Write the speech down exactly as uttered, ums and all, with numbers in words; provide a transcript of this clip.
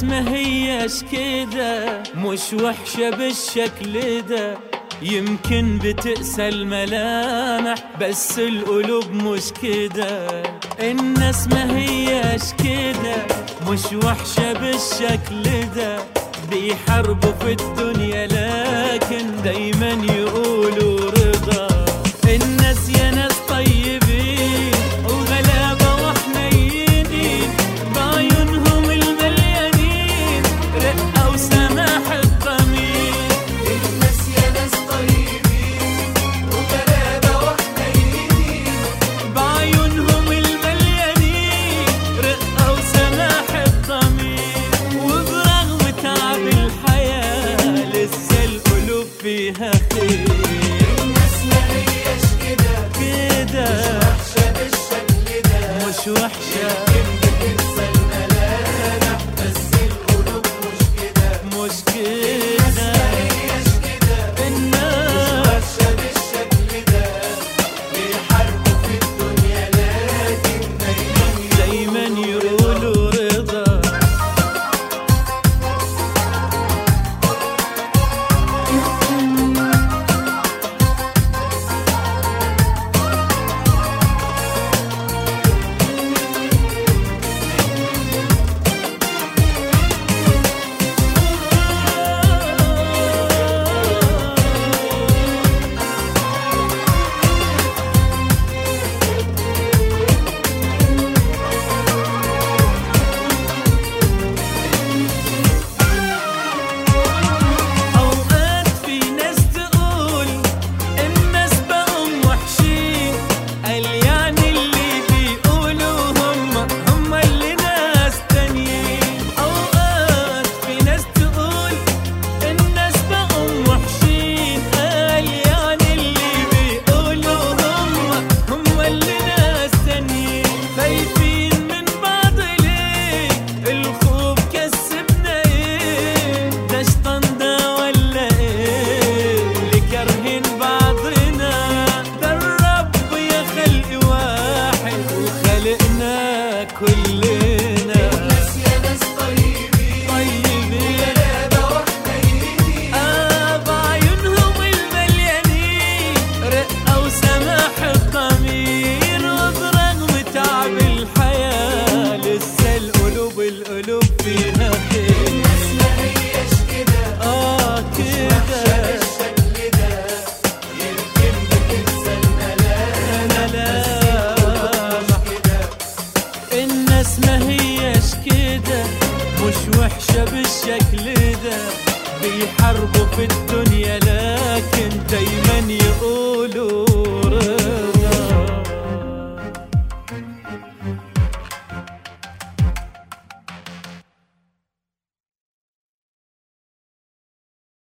ما هيش كده، مش وحشة بالشكل ده. يمكن بتقسى الملامح بس القلوب مش كده. الناس ما هيش كده، مش وحشة بالشكل ده. بيحاربوا في الدنيا لكن دايما يقولوا رضا. الناس يا ناس طيبين وغلابة وحنينين، بعيونهم المليانين رقة وسماح الضمير. الناس يا ناس طيبين وغلابة وحنينين، بعيونهم المليانين رقة وسماح الضمير. وبرغم تعب الحياة لسه القلوب فيها خير. مش وحشة بتنسى الملامح بس القلوب مش كده. مش كده مش كده. الناس مش وحشة بالشكل ده. بيحاربوا في الدنيا لكن دايما دايما يقولوا رضا. كلنا الناس يا ناس طيبين طيبين وغلابة وحنينين، آه بعيونهم المليانين رقة وسماح الضمير. وبرغم تعب الحياة لسه القلوب القلوب فيها خير. الناس ما هيش كده. آه كده بالشكل ده. يمكن بتنسى الملامح ملامح. الناس ما هيش كده، مش وحشة بالشكل ده. بيحاربوا في